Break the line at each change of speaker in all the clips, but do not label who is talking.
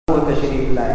تشریف لائے.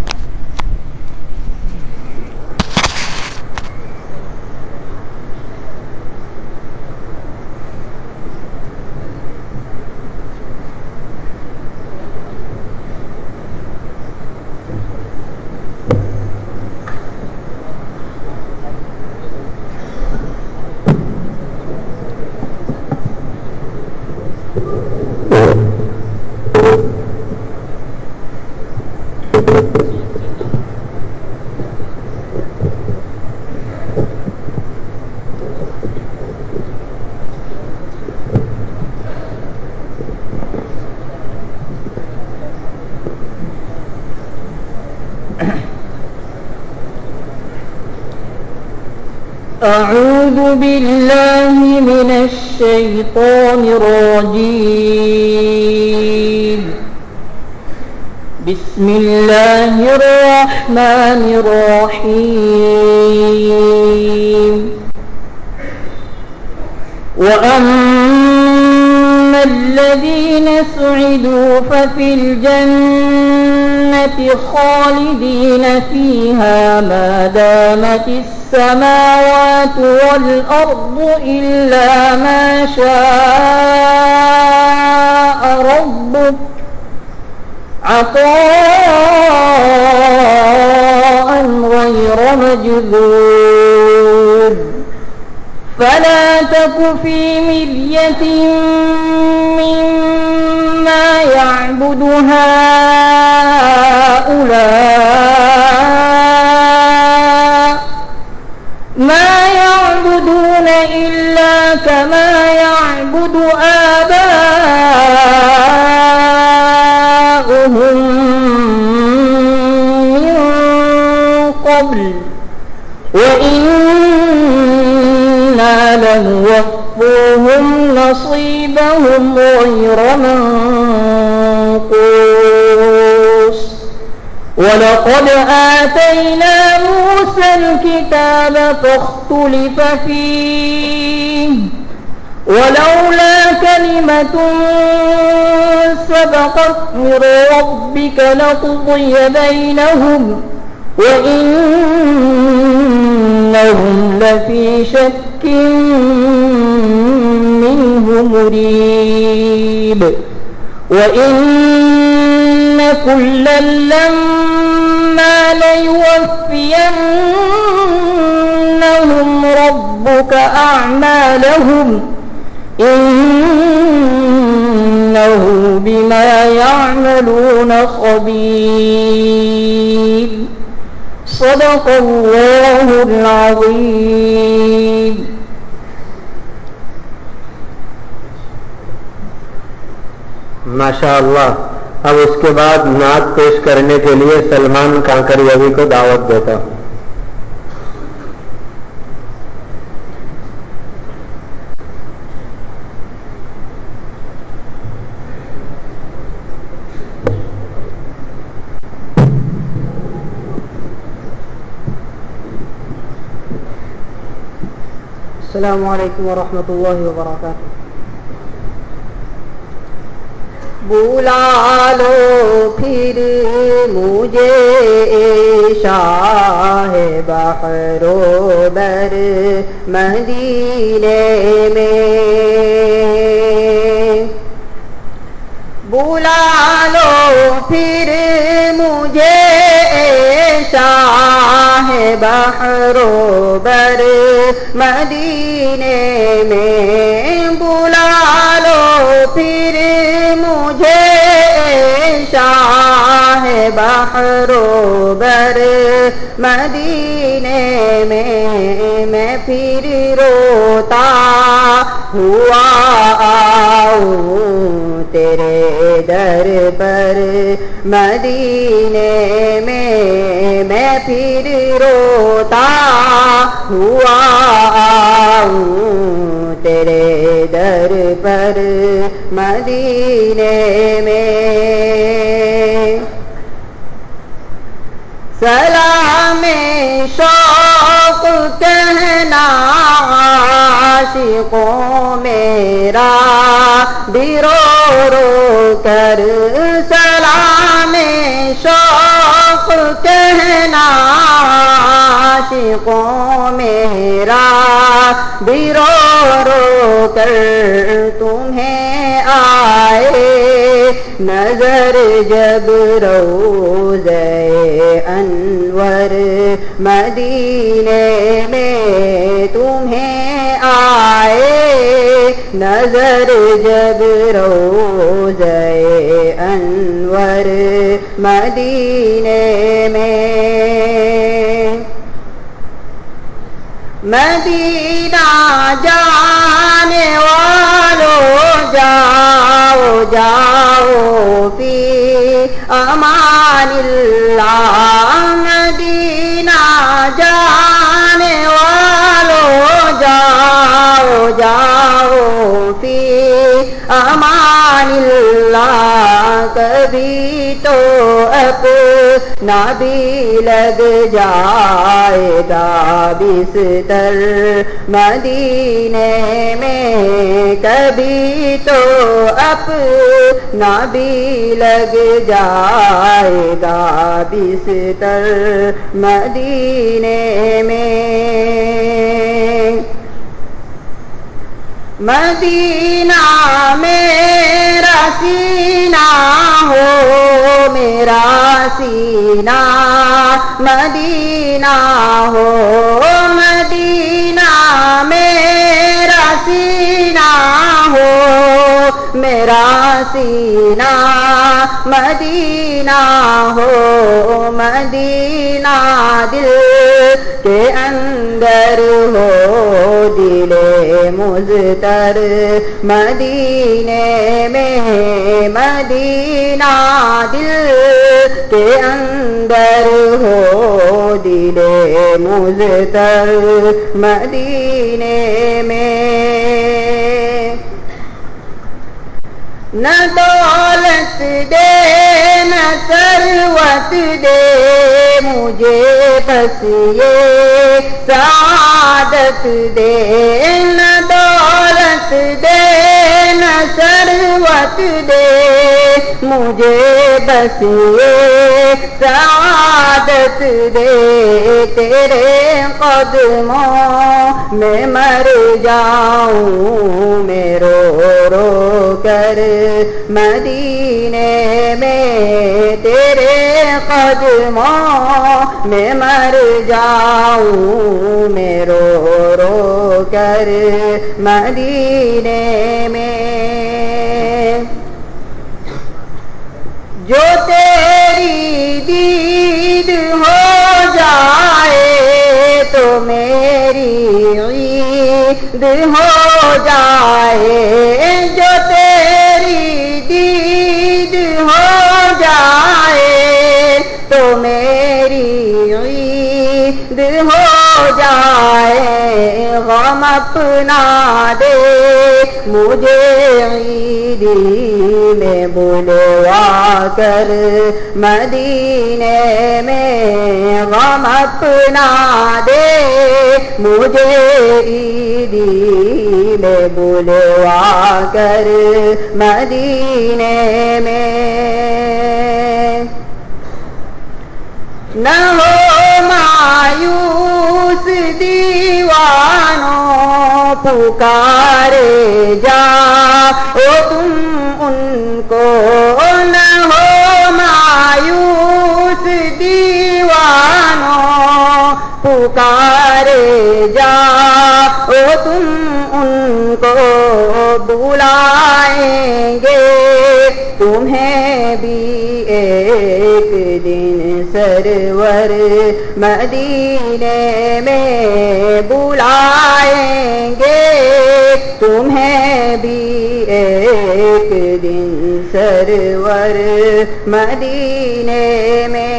أعوذ بالله من الشيطان الرجيم. بسم الله الرحمن الرحيم. وأما الذين سعدوا ففي الجنة خالدين فيها ما دامت السماوات والأرض إلا ما شاء ربك عطاء غير مجذوذ. فلا تك في مرية مما يعبد هؤلاء ما يعبدون إلا كما يعبد آباؤهم من قبل وإنا لنوفوهم نصيبهم غير منقوص. ولقد آتينا موسى الكتاب فاختلف فيه ولولا كلمة سبقت من ربك لقضي بينهم وإنهم لفي شك منه مريب. وإن كلا لما ليوفينهم ربك أعمالهم إنه بما يعملون خبير. صدق الله العظيم.
ماشاء اللہ. اب اس کے بعد نعت پیش کرنے کے لیے سلمان کانکریوی کو دعوت دیتا ہوں.
السلام علیکم ورحمۃ اللہ وبرکاتہ. بلا لو پھر مجھے شاہ بحر و بر مدینے میں. بلا لو پھر مجھے شاہ بحر و بر مدینے میں. بلا لو پھر مجھے شاہ بحر و بر مدینے میں. میں پھر روتا ہوا آؤں تیرے در پر مدینے میں. میں پھر روتا ہوا آؤں تیرے در پر مدینے میں. سلام شوق کہنا عاشقوں میرا بھی رو رو کر. سلام
شوق کہنا عاشقوں میرا بھی رو رو کر تمہیں آئے نظر جب روضہ انور مدینے میں تمہیں آئے نظر جب روضہ انور مدینے میں مدینہ جانے والوں جاؤ جاؤ فی امان اللہ مدینہ جانے والوں جاؤ جاؤ فی امان اللہ کبھی تو اپنا بھی لگ جائے گا بستر مدینے میں کبھی تو اپنا بھی لگ جائے گا بستر مدینے میں مدینہ میرا سینہ ہو میرا سینہ مدینہ ہو مدینہ میرا سینہ ہو میرا سینہ مدینہ ہو مدینہ دل کے اندر ہو دل مضطر مدینے میں مدینہ دل کے اندر ہو دل مضطر مدینے میں نہ دولت دے نہ ثروت دے مجھے بس یہ سعادت دے نہ دولت دے نہ ثروت دے مجھے بس یہ سعادت دے تیرے قدموں میں مر جاؤں میں رو رو کر مدینے میں تیرے قدموں میں مر جاؤں میں رو رو کر مدینے میں جو تیری دید ہو جائے تو میری عید ہو جائے جو تیری دید ہو جائے تو میری عید ہو جائے غم اپنا دے مجھے عیدی میں بلوا کر مدینے میں غم اپنا دے مجھے عیدی میں بلوا کر مدینے میں نہ ہو مایوس دیوانوں پکارے جاؤ تم ان کو نہ ہو مایوس دیوانوں پکارے جاؤ تم ان کو بلائیں گے تمہیں بھی ایک دن سرور مدینے میں بلائیں گے تمہیں بھی ایک دن سرور مدینے میں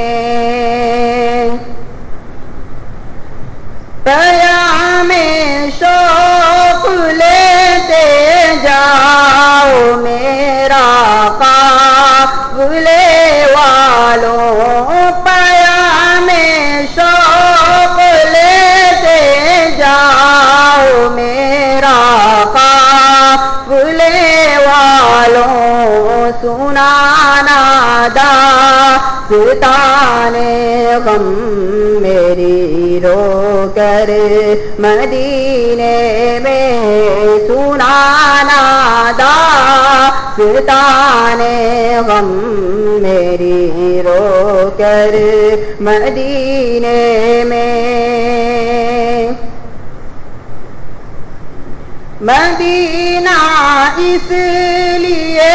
پیام شوق لیتے جاؤ میرا قافلے والوں پیام شوق لیتے جاؤ میرا قافلے والوں سنانا دا سلطان غم میری رو کر مدینے میں سنانا داستان غم میری رو کر مدینے میں مدینہ اس لیے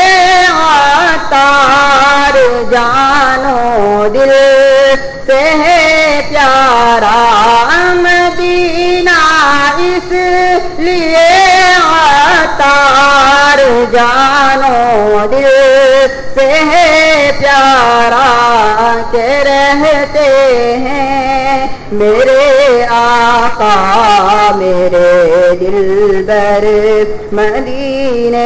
عطار جانو دل سے ہے پیارا مدینہ اس لیے عطار جانو دل سے ہے پیارا کہ رہتے ہیں میرے آقا میرے دلبر مدینے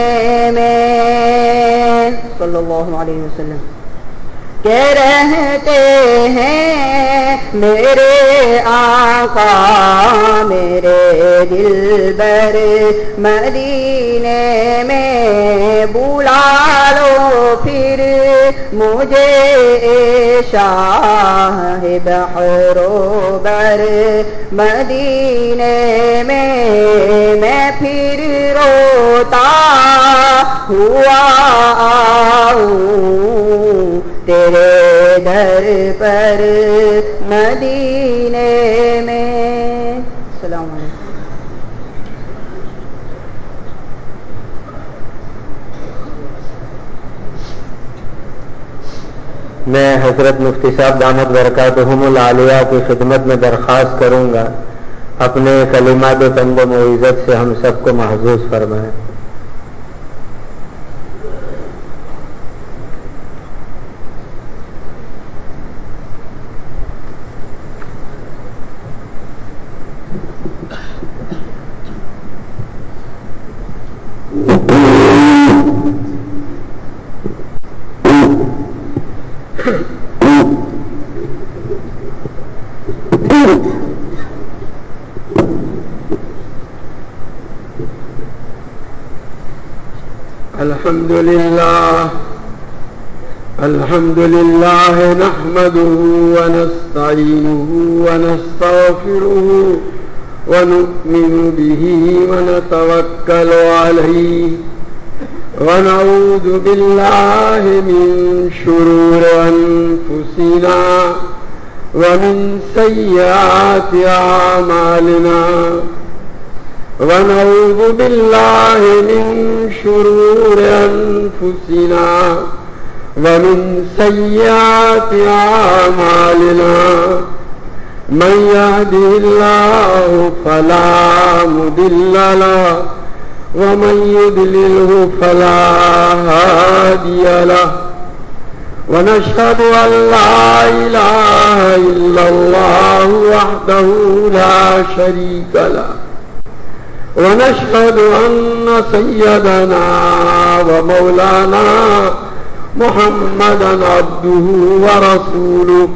میں صلی اللہ علیہ وسلم کہ رہتے ہیں میرے آقا میرے دلبر مدینے میں بلا لو پھر مجھے شاہ بحر و بر مدینے میں پھر روتا ہوا آؤں تیرے در پر مدینے میں. السلام علیکم.
میں حضرت مفتی صاحب دامت برکاتہم العالیہ کی خدمت میں درخواست کروں گا اپنے کلمات تند و موعظت سے ہم سب کو محظوظ فرمائیں.
الحمد لله نحمده ونستعينه ونستغفره ونؤمن به ونتوكل عليه ونعوذ بالله من شرور أنفسنا ومن سيئات أعمالنا ونعوذ بالله من شرور أنفسنا ومن سيئات أعمالنا من يهده الله فلا مضل له ومن يضلله فلا هادي له ونشهد أن لا إله إلا الله وحده لا شريك له ونشهد أن سيدنا ومولانا محمدا عبده ورسوله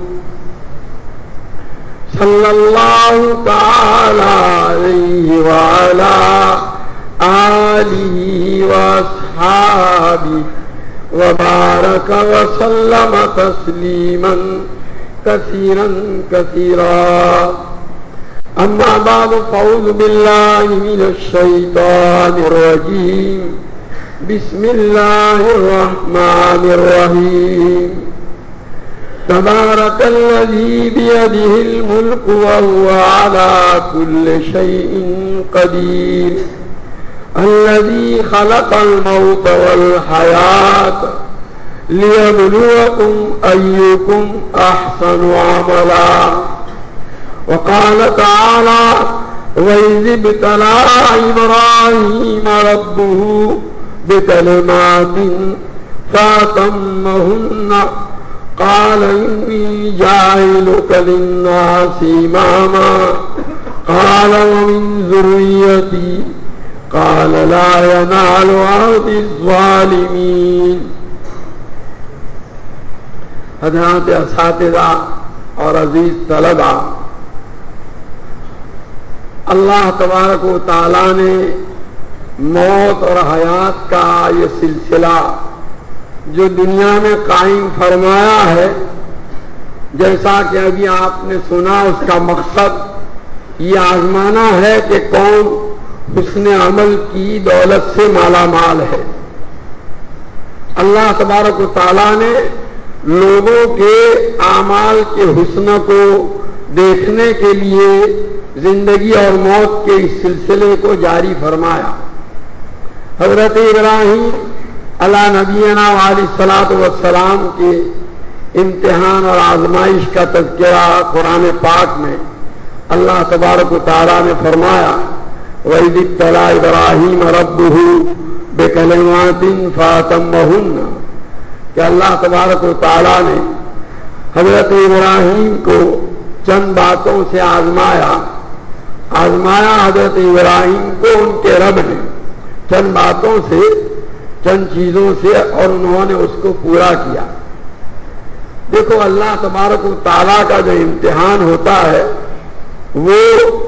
صلى الله تعالى عليه وعلى آله وأصحابه وبارك وسلم تسليما كثيرا كثيرا. أما بعد فأعوذ بالله من الشيطان الرجيم. بسم الله الرحمن الرحيم. تبارك الذي بيده الملك وهو على كل شيء قدير الذي خلق الموت والحياة ليبلوكم أيكم أحسن عملا. وقال تعالى وإذ ابتلى إبراهيم ربه بكلمات فأتمهن قال إني جاعلك للناس إماما قال ومن ذريتي قال لا ينال عهد الظالمين. حضرات اساتذہ اور عزیز طلبہ، اللہ تبارک و تعالیٰ نے موت اور حیات کا یہ سلسلہ جو دنیا میں قائم فرمایا ہے، جیسا کہ ابھی آپ نے سنا، اس کا مقصد یہ آزمانا ہے کہ کون حسن عمل کی دولت سے مالا مال ہے۔ اللہ تبارک و تعالیٰ نے لوگوں کے اعمال کے حسن کو دیکھنے کے لیے زندگی اور موت کے اس سلسلے کو جاری فرمایا۔ حضرت ابراہیم علی نبینا علیہ الصلوۃ والسلام کے امتحان اور آزمائش کا تذکرہ قرآن پاک میں اللہ تبارک و تعالیٰ نے فرمایا، وَإِذِ ابْتَلَىٰ إِبْرَاهِيمَ رَبُّهُ بِكَلِمَاتٍ فَأَتَمَّهُنَّ کہ اللہ تبارک و تعالیٰ نے حضرت ابراہیم کو چند باتوں سے آزمایا حضرت ابراہیم کو ان کے رب نے چند باتوں سے، چند چیزوں سے، اور انہوں نے اس کو پورا کیا۔ دیکھو اللہ تبارک و تعالیٰ کا جو امتحان ہوتا ہے وہ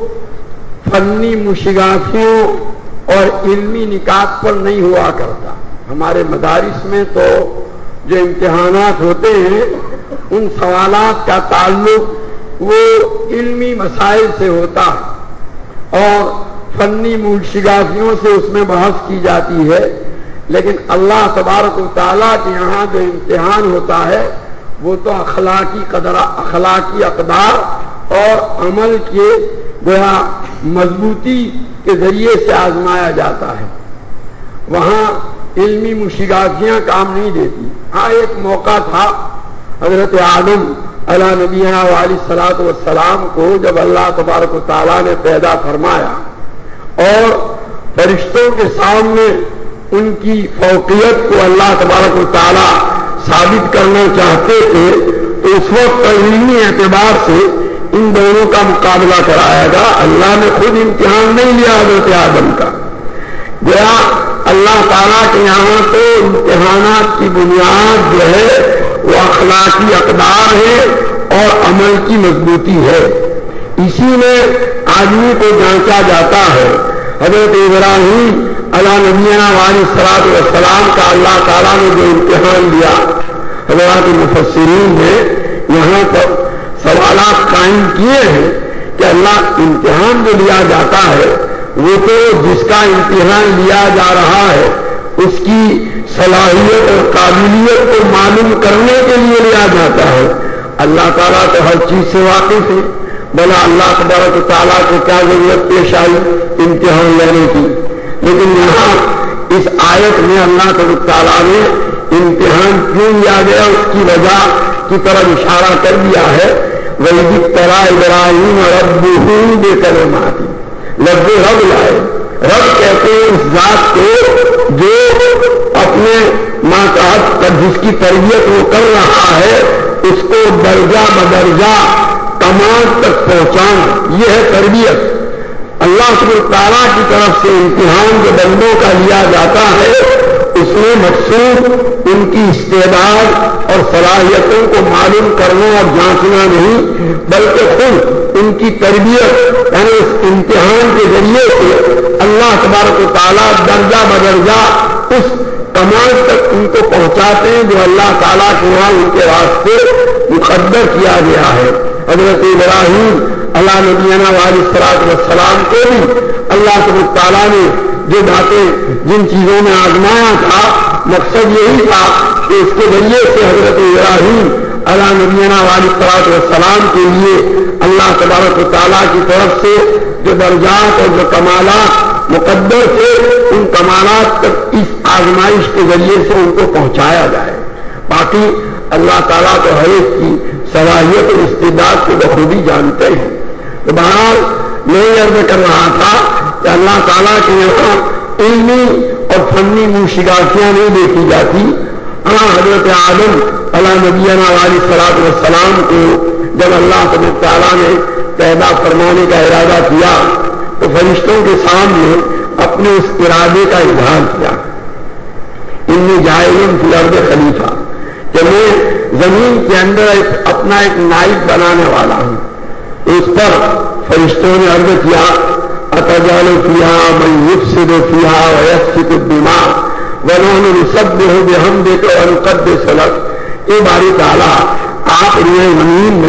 فنی مشغافیوں اور علمی نکات پر نہیں ہوا کرتا۔ ہمارے مدارس میں تو جو امتحانات ہوتے ہیں ان سوالات کا تعلق وہ علمی مسائل سے ہوتا ہے اور فنی مشغافیوں سے اس میں بحث کی جاتی ہے، لیکن اللہ تبارک و تعالیٰ کے یہاں جو امتحان ہوتا ہے وہ تو اخلاقی اقدار اور عمل کے گویا مضبوطی کے ذریعے سے آزمایا جاتا ہے۔ وہاں علمی مشغافیاں کام نہیں دیتی۔ ہاں ایک موقع تھا حضرت آدم علی نبینا علیہ الصلوۃ والسلام کو جب اللہ تبارک و تعالیٰ نے پیدا فرمایا اور فرشتوں کے سامنے ان کی فوقیت کو اللہ تبارک و تعالیٰ ثابت کرنا چاہتے تھے تو اس وقت علمی اعتبار سے ان دونوں کا مقابلہ کرایا گا۔ اللہ نے خود امتحان نہیں لیا حضرت آدم کا، گویا اللہ تعالیٰ کے یہاں تو امتحانات کی بنیاد جو ہے وہ اخلاقی اقدار ہے اور عمل کی مضبوطی ہے، اسی میں آدمی کو جانچا جاتا ہے۔ حضرت ابراہیم علی نبینا علیہ الصلوۃ والسلام کا اللہ تعالیٰ نے جو امتحان لیا، حضرات مفسرین نے یہاں پر سوالات قائم کیے ہیں کہ اللہ امتحان جو لیا جاتا ہے وہ تو جس کا امتحان لیا جا رہا ہے اس کی صلاحیت اور قابلیت کو معلوم کرنے کے لیے لیا جاتا ہے۔ اللہ تعالیٰ تو ہر چیز سے واقف ہے، بلا اللہ تبارک و تعالیٰ کو کیا ضرورت پیش آئی امتحان لینے کی؟ لیکن یہاں اس آیت میں اللہ تبارک و تعالیٰ نے امتحان کیوں لیا گیا اس کی وجہ کی طرف اشارہ کر دیا ہے۔ وَإِذِ ابْتَلَىٰ إِبْرَاهِيمَ رَبُّهُ بِكَلِمَاتٍ، لفظ رب لائے۔ رب کہتے ہیں اس ذات کو جو اپنے ماتحت جس کی تربیت وہ کر رہا ہے اس کو درجہ بدرجہ کمال تک پہنچانا، یہ ہے تربیت۔ اللہ سبحانہ تعالیٰ کی طرف سے امتحان جو بندوں کا لیا جاتا ہے اس میں مقصود ان کی استعداد اور صلاحیتوں کو معلوم کرنا اور جانچنا نہیں، بلکہ خود ان کی تربیت، یعنی اس امتحان کے ذریعے سے اللہ تبارک و تعالیٰ درجہ بدرجہ اس کمال تک ان کو پہنچاتے ہیں جو اللہ تعالیٰ کے یہاں ان کے واسطے مقدر کیا گیا ہے۔ حضرت ابراہیم علی نبینا علیہ الصلوۃ والسلام کو بھی اللہ سبحانہ تعالیٰ نے جو باتیں جن چیزوں میں آزمایا تھا مقصد یہی تھا کہ اس کے ذریعے سے حضرت ابراہیم علی نبینا علیہ الصلوۃ والسلام کے لیے اللہ تبارک و تعالیٰ کی طرف سے جو درجات اور جو کمالات مقدر تھے ان کمالات تک اس آزمائش کے ذریعے سے ان کو پہنچایا جائے۔ باقی اللہ تعالیٰ تو ہر ایک کی صلاحیت اور استعداد کو بخوبی جانتے ہیں۔ تو بہرحال میں یہ عرض کر رہا تھا کہ اللہ تعالیٰ کے یہاں علمی اور فنی منشگافیاں نہیں دیکھی جاتی۔ حضرت آدم علی نبینا علیہ الصلوۃ والسلام کو جب اللہ تعالیٰ نے پیدا فرمانے کا ارادہ کیا تو فرشتوں کے سامنے اپنے اس ارادے کا اظہار کیا، انی جاعل فی الارض خلیفہ، کہ میں زمین کے اندر اپنا ایک نائب بنانے والا ہوں۔ اس پر فرشتوں نے عرض کیا اتجعل فیہا من یفسد فیہا ویسفک الدماء ونحن نسبح بحمدک ونقدس لک، اے باری تعالیٰ آپ روئے زمین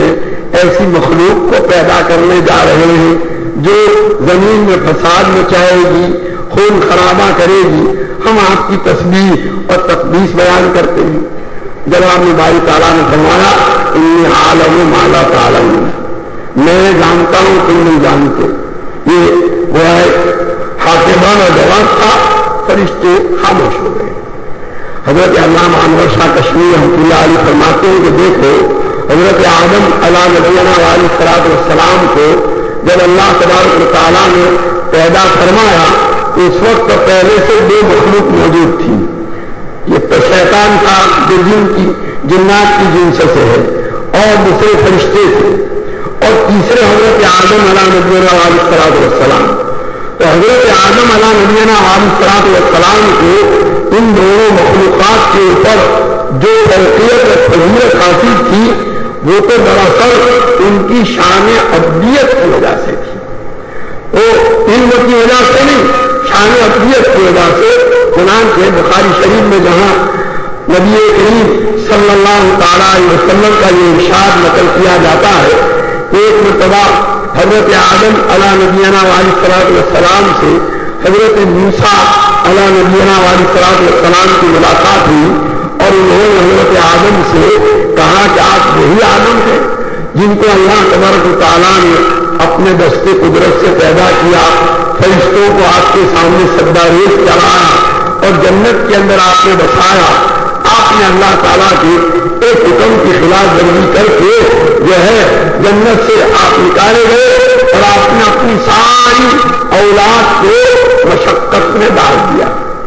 پیدا کرنے جا رہے ہیں جو زمین میں فساد مچائے گی، خون خرابہ کرے گی، ہم آپ کی تسبیح اور تقدیس بیان کرتے ہیں۔ جواب میں باری تعالیٰ نے فرمایا انی عالم ما لا تعلمون، میں جانتا ہوں تم نہیں جانتے۔ یہ وہ ہے حاکمانہ جواب تھا، فرشتے خاموش ہو گئے۔ حضرت علامہ انور شاہ کشمیری رحمۃ اللہ علیہ فرماتے ہیں کہ دیکھو حضرت آدم علیہ نبینا علیہ الصلوۃ والسلام کو جب اللہ تبارک و تعالیٰ نے پیدا فرمایا تو اس وقت پہلے سے 2 مخلوق موجود تھی۔ یہ تو شیطان تھا جو جنات کی جنس سے ہے، اور دوسرے فرشتے تھے، اور تیسرے حضرت آدم علیہ نبینا علیہ الصلوۃ والسلام۔ تو حضرت آدم علیہ نبینا علیہ الصلوۃ والسلام کو ان دونوں مخلوقات کے اوپر جو فوقیت اور فضیلت حاصل تھی وہ تو دراصل ان کی شان ابدیت کی وجہ سے تھی، وہ علم کی وجہ سے نہیں، شان ابدیت کی وجہ سے۔ چنانچہ بخاری شریف میں جہاں نبی کریم صلی اللہ تعالی علیہ وسلم کا یہ ارشاد نقل کیا جاتا ہے، ایک مرتبہ حضرت آدم علیہ نبینا علیہ الصلوۃ والسلام سے حضرت موسیٰ علیہ نبینا علیہ الصلوۃ والسلام کی ملاقات ہوئی، اور انہوں نے حضرت آدم سے کہا کہ آپ وہی آدم ہیں جن کو اللہ تبارک و تعالیٰ نے اپنے دستے قدرت سے پیدا کیا، فرشتوں کو آپ کے سامنے سجدہ ریز کرایا اور جنت کے اندر آپ نے بسایا۔ آپ نے اللہ تعالیٰ کے ایک حکم کی خلاف ورزی کر کے جو ہے جنت سے آپ نکالے گئے، اور آپ نے اپنی ساری اولاد کو مشقت میں ڈال دیا۔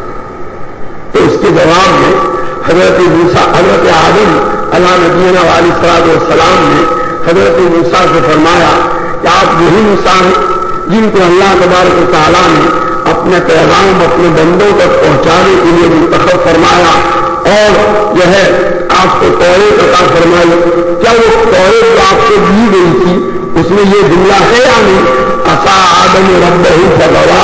تو اس کے جواب میں حضرت آدم علیہ نبینا علیہ الصلوۃ والسلام نے حضرت موسیٰ سے فرمایا کہ آپ وہی موسیٰ ہیں جن کو اللہ تبارک و تعالیٰ نے اپنے پیغام اپنے بندوں تک پہنچانے کے لیے منتخب فرمایا، اور جو ہے آپ کو توریت عطا فرمائی۔ کیا وہ توریت جو آپ کو دی گئی تھی اس میں یہ جملہ ہے یا نہیں؟ عصا آدم ربہ فغوی،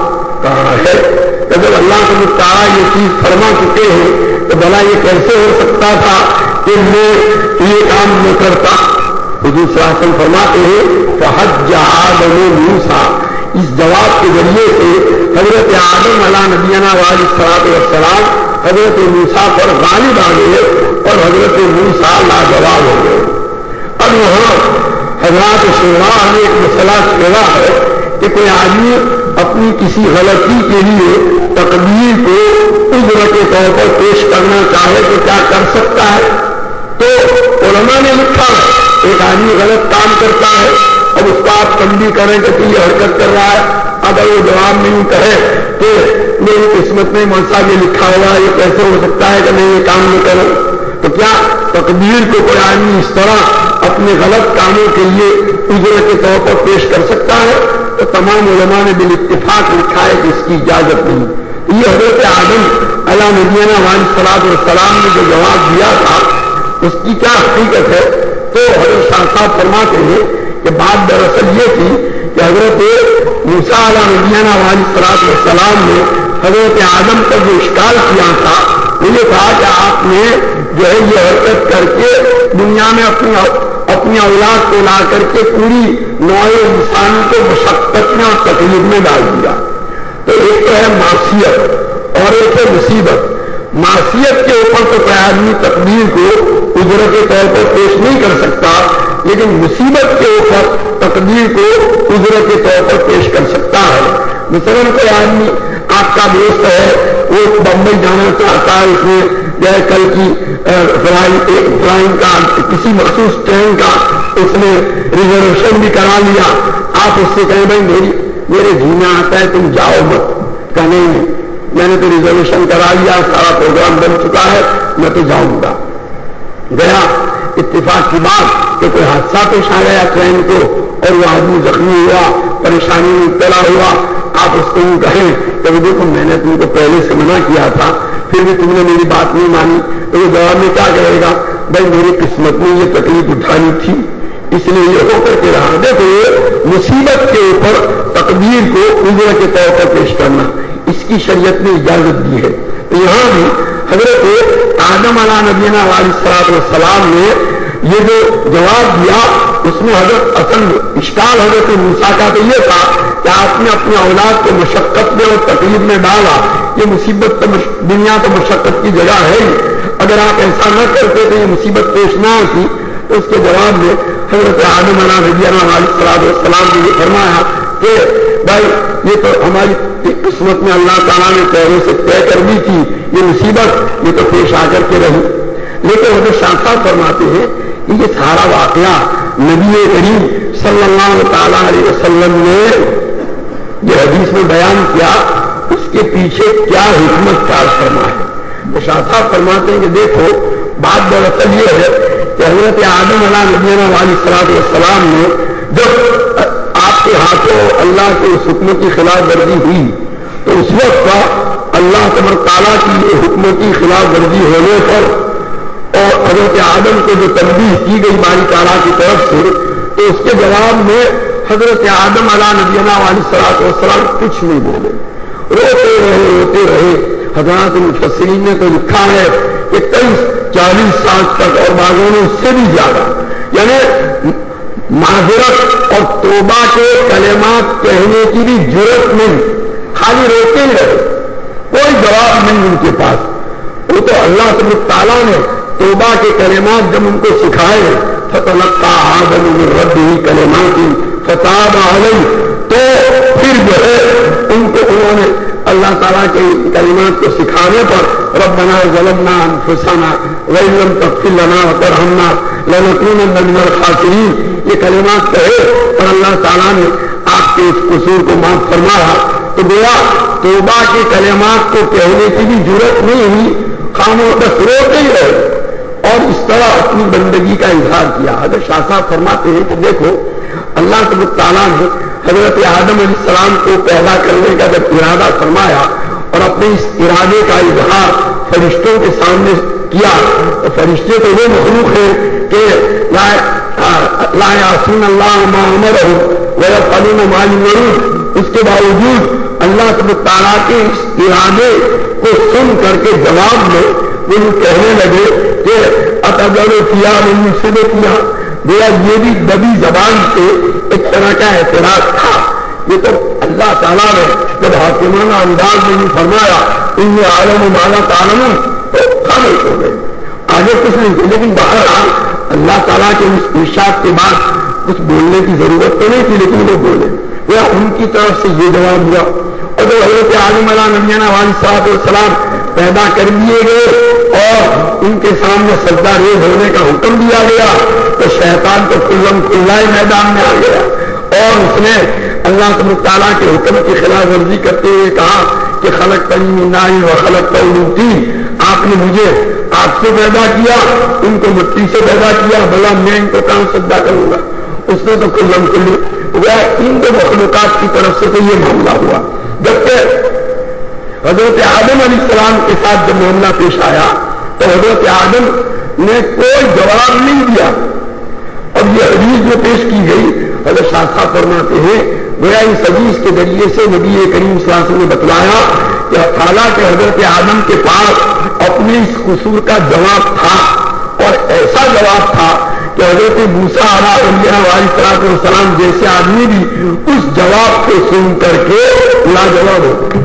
کہاں ہے؟ کہ جب اللہ تبارک تعالیٰ یہ چیز فرما چکے ہیں تو بھلا یہ کیسے ہو سکتا تھا کہ میں یہ کام نہ کرتا؟ حضور صلی اللہ علیہ وسلم فرماتے ہیں فحج آدم موسیٰ، اس جواب کے ذریعے سے حضرت آدم علیہ نبینا علیہ الصلوۃ والسلام حضرت موسیٰ پر غالب آ گئے اور حضرت موسیٰ لاجواب ہو گئے۔ اب یہاں حضرات شعراء نے ایک مسئلہ چھیڑا ہے کہ کوئی آدمی اپنی کسی غلطی کے لیے تقدیر کو عذر کے طور پر پیش کرنا چاہے تو کیا کر سکتا ہے؟ تو علماء نے لکھا ایک آدمی غلط کام کرتا ہے، اب اس کو آپ تنبیہ کریں کہ یہ حرکت کر رہا ہے، اگر وہ جواب نہیں کہے کہ میری قسمت میں موسیٰ میں لکھا ہوا ہے، یہ کیسے ہو سکتا ہے کہ میں یہ کام نہیں کروں؟ تو کیا تقدیر کو کوئی آدمی اس طرح اپنے غلط کاموں کے لیے عذر کے طور پر پیش کر سکتا ہے؟ تو تمام علماء نے بالاتفاق لکھا ہے کہ اس کی اجازت نہیں۔ یہ حضرت آدم علیہ نبینا علیہ الصلوۃ والسلام نے جو جواب دیا تھا اس کی کیا حقیقت ہے؟ تو حضرت شاہ صاحب فرماتے ہیں کہ بات دراصل یہ تھی کہ حضرت موسیٰ علیہ نبینا علیہ الصلوۃ والسلام نے حضرت آدم پر جو اشکال کیا تھا وہ یہ تھا کہ آپ نے جو ہے یہ حرکت کر کے دنیا میں اپنی اولاد کو لا کر کے پوری نوع انسانی کو مشقت میں اور تکلیف میں ڈال دیا۔ تو ایک تو ہے معصیت اور ایک ہے مصیبت۔ معصیت کے اوپر تو کوئی آدمی تقدیر کو عذر کے طور پر پیش نہیں کر سکتا، لیکن مصیبت کے اوپر تقدیر کو عذر کے طور پر پیش کر سکتا ہے۔ مثلاً کوئی آدمی آپ کا دوست ہے، وہ بمبئی جانا چاہتا ہے، اس میں جو ہے کل کی فلائنگ کا کسی مخصوص ٹرین کا اس نے ریزرویشن بھی کرا لیا، آپ اس سے کہیں بھائی میرے جی میں آتا ہے تم جاؤ مت، کہ نہیں میں نے تو ریزرویشن کرا لیا، سارا پروگرام بن چکا ہے، میں تو جاؤں گا۔ گیا، اتفاق کی بات کہ کوئی حادثہ پیش آ گیا ٹرین کو اور وہ آدمی زخمی ہوا، پریشانی میں مبتلا ہوا، آپ اس کو کہیں کہ دیکھو میں نے تم کو پہلے سے منع کیا تھا پھر بھی تم نے میری بات نہیں مانی، تو وہ جواب میں کیا کہے گا؟ بھائی میری قسمت میں یہ تکلیف اٹھانی تھی اس لیے یہ ہو کر کے رہا۔ دیکھو یہ مصیبت کے اوپر تقدیر کو عذر کے طور پر پیش کرنا اس کی شریعت نے اجازت دی ہے۔ تو یہاں بھی حضرت آدم علیہ نبینا علیہ الصلوۃ والسلام نے یہ جو جواب دیا اس میں حضرت اصل اشکال حضرت موسیٰ کا تو یہ تھا کہ آپ نے اپنی اولاد کو مشقت میں اور تکلیف میں ڈالا، یہ مصیبت تو دنیا تو مشقت کی جگہ ہے ہی، اگر آپ ایسا نہ کرتے تو یہ مصیبت پیش نہ ہوتی۔ تو اس کے جواب میں حضرت آدم علیہ السلام نے یہ فرمایا کہ بھائی یہ تو ہماری قسمت میں اللہ تعالیٰ نے پہلے سے طے کر دی تھی، یہ مصیبت یہ تو پیش آ کر کے رہی۔ لیکن حضرت شاہ صاحب فرماتے ہیں کہ یہ سارا واقعہ نبی کریم صلی اللہ تعالیٰ علیہ وسلم نے یہ حدیث میں بیان کیا، اس کے پیچھے کیا حکمت کار فرما ہے۔ تو شاہ صاحب فرماتے ہیں کہ دیکھو بات دراصل یہ ہے کہ حضرت آدم علیہ السلام نے جب آپ کے ہاتھوں اللہ کے اس حکم کی خلاف ورزی ہوئی تو اس وقت کا اللہ تبارک تعالیٰ کی حکم کی خلاف ورزی ہونے پر اور حضرت آدم کو جو تنبیہ کی گئی باری تعالیٰ کی طرف سے، تو اس کے جواب میں حضرت آدم علیہ السلام کچھ نہیں بولے، روتے رہے۔ حضرات مفسرین نے تو لکھا ہے کہ کئی 40 سال تک اور بعضوں نے اس سے بھی زیادہ، یعنی معذرت اور توبہ کے کلمات کہنے کی بھی ضرورت نہیں، خالی روتے ہی رہے، کوئی جواب نہیں ان کے پاس۔ وہ تو اللہ سبحانہ تعالیٰ نے توبہ کے کلمات جب ان کو سکھائے، فتلقى آدم من ربه کلمات فتاب علیہ، تو پھر جو ہے ان کو انہوں نے اللہ تعالیٰ کے کلمات کو سکھانے پر ربنا ظلمنا انفسنا وان لم تغفر لنا وترحمنا لنکونن من الخاسرین، یہ کلمات کہے اور اللہ تعالیٰ نے آپ کے اس قصور کو معاف فرمایا۔ تو گویا توبہ کے کلمات کو کہنے کی بھی ضرورت نہیں ہوئی، خاموش بس روتے ہی رہے اور اس طرح اپنی بندگی کا اظہار کیا۔ حضرت شاہ صاحب فرماتے ہیں کہ دیکھو اللہ تبارک تعالیٰ نے حضرت آدم علیہ السلام کو پیدا کرنے کا جب ارادہ فرمایا اور اپنے اس ارادے کا اظہار فرشتوں کے سامنے کیا، تو فرشتے تو وہ مخلوق ہیں کہ لا یعصون اللہ ما امرهم ویفعلون ما یؤمرون، اس کے باوجود اللہ تبارک تعالیٰ کے اس ارادے کو سن کر کے جواب میں وہ کہنے لگے کہ اتجعل فیہا من یفسد فیہا، گویا یہ بھی دبی زبان سے ایک طرح کا اعتراض تھا۔ یہ تو اللہ تعالیٰ نے جب حاکمانہ انداز میں یہ فرمایا انی اعلم ما لا تعلمون، تو خاموش ہو گئے، آگے کچھ نہیں تھی۔ لیکن بہرحال اللہ تعالیٰ کے اس ارشاد کے بعد کچھ بولنے کی ضرورت تو نہیں تھی، لیکن وہ بولے، وہ ان کی طرف سے یہ جواب ہوا۔ اور جب حضرت آدم علیہ السلام پیدا کر دیے گئے اور ان کے سامنے سجدہ ریز ہونے کا حکم دیا گیا، تو شیطان تو کلم کھلا ہی میدان میں آ گیا اور اس نے اللہ تبارک تعالیٰ کے حکم کی خلاف ورزی کرتے ہوئے کہا کہ خلقتنی من نار وخلقتہ من طین، آپ نے مجھے آگ سے پیدا کیا، ان کو مٹی سے پیدا کیا، بھلا میں ان کو کہاں سجدہ کروں گا؟ اس نے تو کلم کھلی ان دو مخلوقات کی طرف سے تو یہ معاملہ ہوا۔ جبکہ حضرت آدم علیہ السلام کے ساتھ جب معاملہ پیش آیا تو حضرت آدم نے کوئی جواب نہیں دیا، اور یہ حدیث جو پیش کی گئی حضرت شاہ صاحب فرماتے ہیں گویا اس حدیث کے ذریعے سے نبی کریم صلی اللہ علیہ وسلم نے بتلایا کہ حالانکہ حضرت آدم کے پاس اپنے اس قصور کا جواب تھا، اور ایسا جواب تھا کہ حضرت موسیٰ علیہ السلام جیسے آدمی بھی اس جواب کو سن کر کے لاجواب ہو گئے۔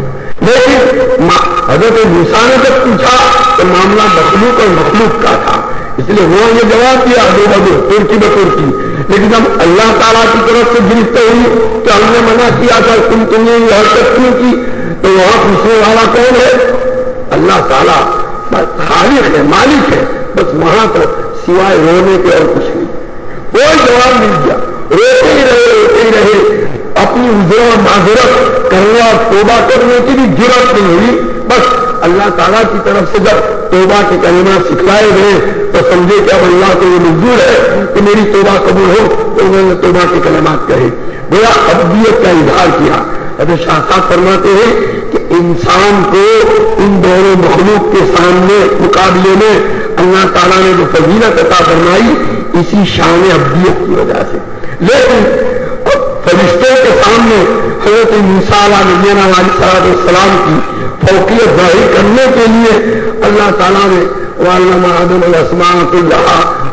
لیکن حضرت موسیٰ نے جب پوچھا تو معاملہ مخلوق اور مخلوق کا تھا، اس لیے وہ یہ جواب دیا دو بدو ترکی بترکی۔ لیکن جب اللہ تعالیٰ کی طرف سے گرفت ہوئی کہ ہم نے منع کیا تھا تم نے یہ حرکت کیوں کی، تو وہاں پوچھنے والا کون ہے؟ اللہ تعالیٰ خالق ہے، مالک ہے، بس وہاں تو سوائے رونے کے اور کچھ نہیں، کوئی جواب نہیں دیا، روتے ہی رہے، اپنی عذر اور معذرت کرنے اور توبہ کرنے کی بھی جرأت نہیں ہوئی۔ بس اللہ تعالیٰ کی طرف سے جب توبہ کے کلمات سکھلائے گئے تو سمجھے کہ اب اللہ کو یہ منظور ہے کہ میری توبہ قبول ہو، تو انہوں نے توبہ کے کلمات کہے، گویا ابدیت کا اظہار کیا۔ حضرت شاہ صاحب فرماتے ہیں کہ انسان کو ان دونوں مخلوق کے سامنے مقابلے میں اللہ تعالیٰ نے جو فضیلت عطا فرمائی اسی شان ابدیت کی وجہ سے، لیکن فرشتوں کے سامنے حضرت موسیٰ علیہ السلام کی فوقیت ظاہر کرنے کے لیے اللہ تعالیٰ نے وعلم آدم الاسماء کلہا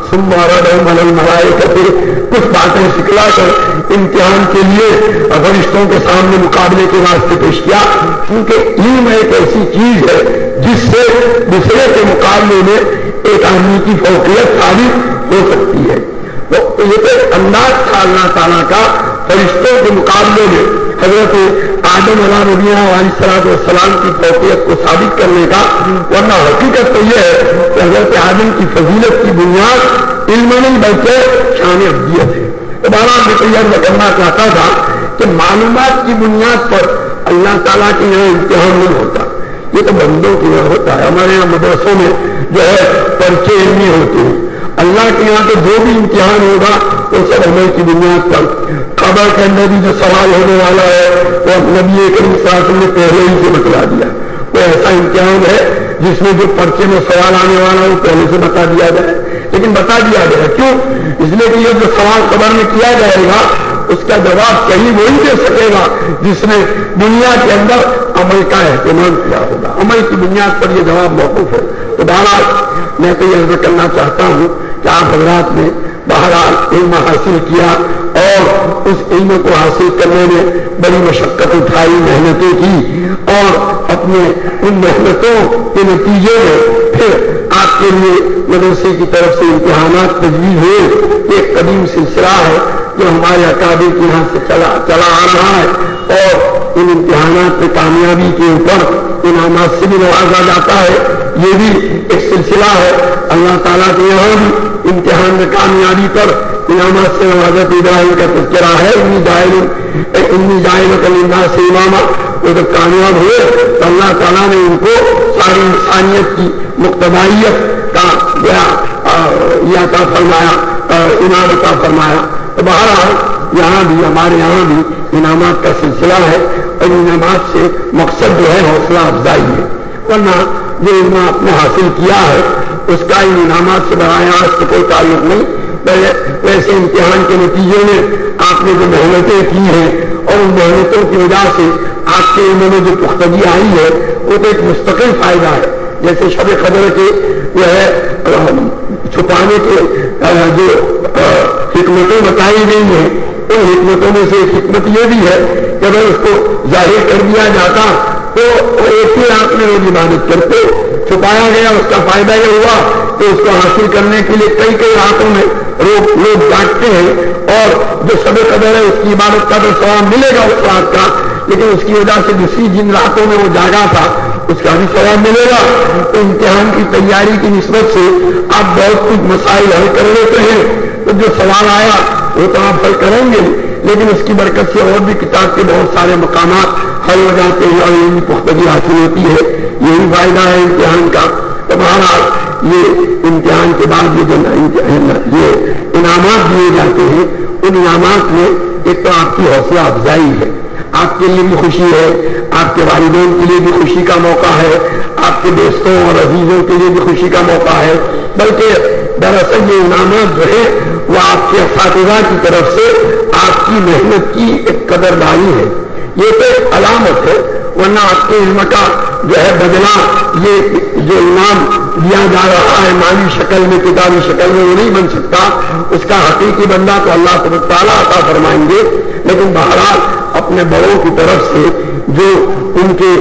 मलाइकते कुछ बातें सिखला कर इम्तिहान के लिए फरिश्तों के सामने मुकाबले के वास्ते पेश किया, क्योंकि इल्म एक ऐसी चीज है जिससे दूसरे के मुकाबले में एक आदमी की फौकियत साबित हो सकती है। तो ये तो अंदाज था अल्लाह ताला का फरिश्तों के मुकाबले में हजरत आदम अलैहिस्सलाम की फौकियत को साबित करने का, वरना हकीकत तो यह है कि हजरत आदम की फजीलत की बुनियाद इल्म नहीं बल्कि शान अब्दियत है। तो बहरहाल मैं तो यह करना चाहता था कि मालूमात की बुनियाद पर अल्लाह ताला के यहाँ इम्तिहान नहीं होता, ये तो बंदों के यहाँ होता है। हमारे यहाँ मदरसों में जो है पर्चे इल्मी होते हैं, अल्लाह के यहाँ तो जो भी इम्तिहान होगा वो सब अमल की बुनियाद पर। खबर के अंदर भी जो सवाल होने वाला है वो नबी करीम सल्लल्लाहु अलैहि वसल्लम ने पहले ही से बतला दिया। वो ऐसा इम्तिहान है जिसमें जो पर्चे में सवाल आने वाला है वो पहले से बता दिया जाए, लेकिन बता दिया गया क्यों? इसलिए कि ये जो सवाल खबर में किया जाएगा उसका जवाब सही वही दे सकेगा जिसने दुनिया के अंदर अमल का एहतमाम किया होगा। अमल की बुनियाद पर यह जवाब मौकूफ है। तो बहरहाल मैं तो यह करना चाहता हूं कि आप हजरात ने बहरहाल इल्म हासिल किया और उस इल्म को हासिल करने में बड़ी मशक्कत उठाई, मेहनतें की और अपने उन मेहनतों के नतीजे में फिर आपके लिए मदरसे की तरफ से इम्तिहानात तजवीज़ हुए। एक कदीम सिलसिला है जो हमारे अकाबिर के यहाँ से चला आ रहा है और इन इम्तिहानात में कामयाबी के ऊपर इनामात से भी नवाजा जाता है। ये भी एक सिलसिला है। अल्लाह ताला के यहाँ भी इम्तिहान में कामयाबी पर इनामात से नवाजत इब्राहिम का तज़किरा है। इन्नी जाइल कलिन्ना से इमामा, वो जब कामयाब हुए तो अल्लाह ताला ने उनको सारी इंसानियत की मुक्तदाइयत का फरमाया, इनाम अता फरमाया। तो बहरहाल यहाँ भी हमारे यहाँ भी इनामात का सिलसिला है और इनामात से मकसद जो है हौसला अफजाई है, वरना जो इल्म आपने हासिल किया है उसका इन इनामात से बराह रास्त कोई ताल्लुक नहीं। वैसे इम्तिहान के नतीजे में आपने जो मेहनतें की हैं और उन मेहनतों की वजह से आपके इल्म में जो पुख्तगी आई है वो तो एक मुस्तकिल फायदा है। जैसे शब कदर के जो है छुपाने के जो हिकमतें बताई गई हैं, उन हिकमतों में से एक हिकमत ये भी है कि अगर उसको जाहिर कर दिया जाता तो एक ही रात में लोग इबादत करते। छुपाया गया उसका फायदा यह हुआ कि उसको हासिल करने के लिए कई कई रातों में लोग जागते हैं और जो शब कदर है उसकी इबादत का तो सवाब मिलेगा उस रात का, लेकिन उसकी वजह से दूसरी जिन रातों में वो जागा था उसका भी सवाब मिलेगा। तो इम्तिहान की तैयारी की निस्बत से आप बहुत कुछ मसाइल हल कर लेते हैं, तो जो सवाल आया वो तो आप हल करेंगे, लेकिन उसकी बरकत से और भी किताब के बहुत सारे मकामात हल हो जाते हैं और इनकी पुख्तगी हासिल होती है। यही फायदा है इम्तिहान का। तो बहरहाल ये इम्तिहान के बाद ये इनामात दिए जाते हैं, उन इनामात में एक तो आपकी हौसला अफजाई है, आपके लिए भी खुशी है, आपके वालिदैन के लिए भी खुशी का मौका है, आपके दोस्तों और अजीजों के लिए भी खुशी का मौका है। बल्कि दरअसल ये इनामात जो है वह आपके असातिज़ा की तरफ से आपकी मेहनत की एक कदरदारी है। ये तो एक अलामत है, वरना आपके इल्म का जो है बदला ये जो इनाम दिया जा रहा है माली शक्ल में, किताबी शक्ल में, वो नहीं बन सकता। उसका हकीकी बंदा तो अल्लाह तआला अता फरमाएंगे, लेकिन बहरहाल अपने बड़ों की तरफ से जो उनके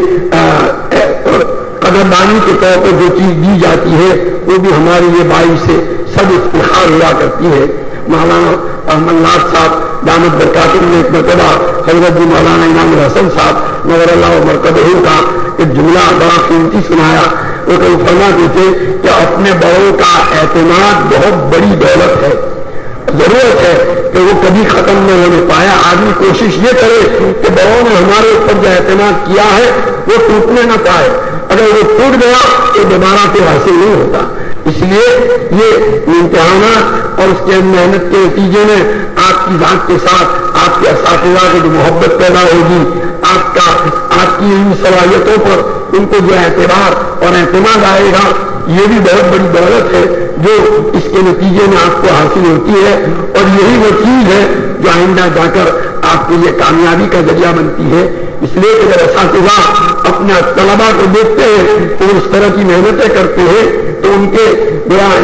कदरदानी के तौर पर जो चीज दी जाती है वो भी हमारे लिए बाई से सब इफ्तिखार हुआ करती है। मौलाना अहमद नाथ साहब दामद बरकातुहू ने एक मरतबा हजरत जी मौलाना इमाम हसन साहब नवरल्लाह मरकबहू का एक जुमला बड़ा कीमती सुनाया। वो कहीं फरमाते थे कि अपने बड़ों का एतमाद बहुत बड़ी दौलत है, जरूरत है कि वो कभी खत्म न होने पाया। आदमी कोशिश ये करे कि बड़ों ने हमारे ऊपर जो एतमाद किया है वो टूटने न पाए, अगर वो टूट गया तो दोबारा फिर हासिल नहीं होता। इसलिए ये इम्तिहानात और उसके मेहनत के नतीजे में आपकी जात के साथ आपके असातिज़ा की जो मोहब्बत पैदा होगी, आपकी इन सलाहियतों पर उनको जो एतबार और एतमाद आएगा, ये भी बहुत बड़ी दौलत है जो इसके नतीजे में आपको हासिल होती है। और यही वो चीज है जो आइंदा जाकर आपके लिए कामयाबी का जरिया बनती है। इसलिए कि जब असातिज़ा अपने तलबा को देखते हैं तो इस तरह की मेहनतें करते हैं तो उनके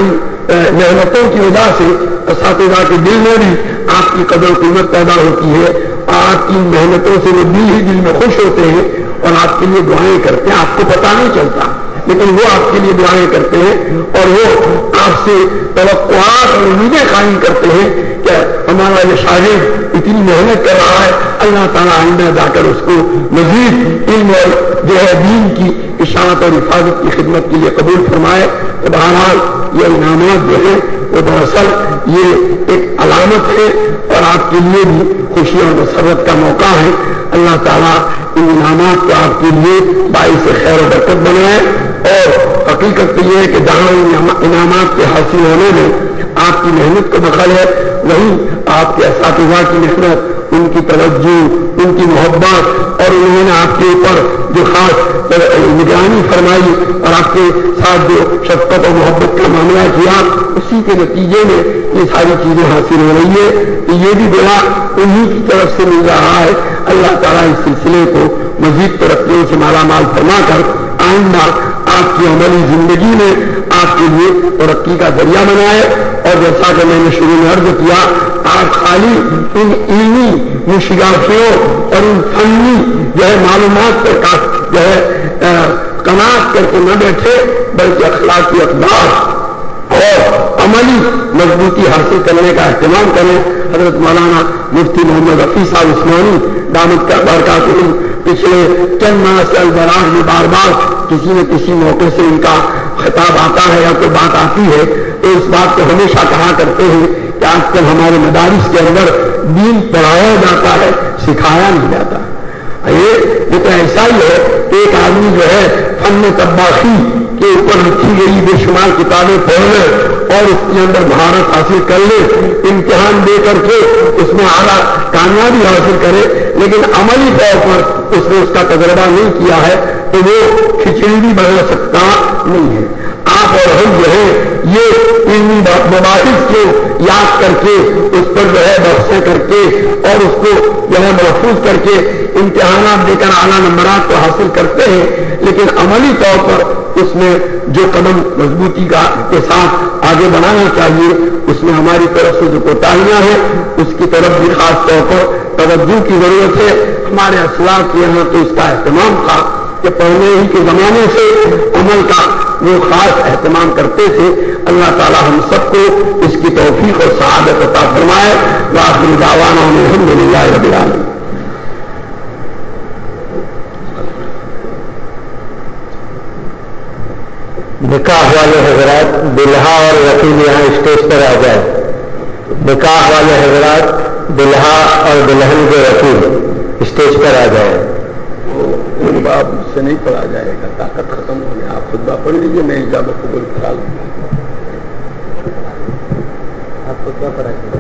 محنتوں کی وجہ سے اساتذہ کے دل میں بھی آپ کی قدر و قیمت پیدا ہوتی ہے اور آپ کی محنتوں سے وہ دل ہی دل میں خوش ہوتے ہیں اور آپ کے لیے دعائیں کرتے ہیں. آپ کو پتہ نہیں چلتا لیکن وہ آپ کے لیے دعائیں کرتے ہیں اور وہ آپ سے توقعات اور امیدیں قائم کرتے ہیں کہ ہمارا یہ شاگرد اتنی محنت کر رہا ہے, اللہ تعالیٰ آئندہ جا کر اس کو مزید علم اور جو ہے دین کی اشاعت اور حفاظت کی خدمت کے لیے قبول فرمائے. تو بہرحال یہ انعامات جو ہیں وہ دراصل یہ ایک علامت ہے اور آپ کے لیے بھی خوشی اور مسرت کا موقع ہے. اللہ تعالیٰ ان انعامات کو آپ کے لیے باعث خیر و برکت بنائے اور حقیقت تو یہ ہے کہ جہاں انعامات کے حاصل ہونے میں آپ کی محنت کو دخل ہے وہیں آپ کے اساتذہ کی محنت, ان کی توجہ, ان کی محبت اور انہوں نے آپ کے اوپر جو خاص نگرانی فرمائی اور آپ کے ساتھ جو شفقت اور محبت کا معاملہ کیا اسی کے نتیجے میں یہ ساری چیزیں حاصل ہو رہی ہے. یہ بھی دعا انہی کی طرف سے مل رہا ہے. اللہ تعالیٰ اس سلسلے کو مزید ترقیوں سے مالا مال فرما کر آئندہ آپ کی عملی زندگی میں آپ کے لیے ترقی کا ذریعہ بنائے. اور جیسا کہ میں نے شروع میں عرض کیا آپ خالی ان علمی مشغافیوں اور ان فنی جو ہے معلومات پر جو ہے قناعت کر کے نہ بیٹھے بلکہ اخلاقی اقدار اور عملی مضبوطی حاصل کرنے کا اہتمام کریں. حضرت مولانا مفتی محمد رفیع صاحب عثمانی دامت کا برکاتہم پچھلے چند ماہ سے البراہ میں بار بار کسی نہ کسی موقع سے ان کا خطاب آتا ہے یا کوئی بات آتی ہے تو اس بات کو ہمیشہ کہا کرتے ہیں کہ آج کل ہمارے مدارس کے اندر دین پڑھایا جاتا ہے, سکھایا نہیں جاتا. یہ تو ایسا ہی ہے کہ ایک آدمی جو ہے فن طباخی کے اوپر لکھی گئی بے شمار کتابیں پڑھ لے اور اس کے اندر مہارت حاصل کر لے, امتحان دے کر کے اس میں اعلیٰ کامیابی حاصل کرے لیکن عملی طور پر اس نے اس کا تجربہ نہیں کیا ہے تو وہ کھچڑی بھی بنا سکتا نہیں ہے. آپ اور ہم جو ہے یہ علمی مباحث کو یاد کر کے اس پر جو ہے بحثیں کر کے اور اس کو جو ہے محفوظ کر کے امتحانات دے کر اعلیٰ نمبرات کو حاصل کرتے ہیں لیکن عملی طور پر اس میں جو قدم مضبوطی کا کے ساتھ آگے بڑھانا چاہیے اس میں ہماری طرف سے جو کوتاہیاں ہیں اس کی طرف بھی خاص طور پر توجہ کی ضرورت ہے. ہمارے اسلاف کے یہاں تو اس کا اہتمام تھا کہ پہلے ہی کے زمانے سے عمل کا وہ خاص اہتمام کرتے تھے. اللہ تعالی ہم سب کو اس کی توفیق اور سعادت عطا فرمائے. وآخر دعوانا الحمدللہ رب العالمین.
نکاح والے حضرات دلہا اور وکیل یہاں اسٹیج پر آ جائے. نکاح والے حضرات دلہا اور دلہن کے وکیل اسٹیج پر آ جائے.
آپ سے نہیں پڑھا جائے گا, طاقت ختم ہو گیا. آپ خطبہ پڑھ لیجیے, میں اجازت قبول کرا لوں گا.
آپ خطبہ پڑھائیے.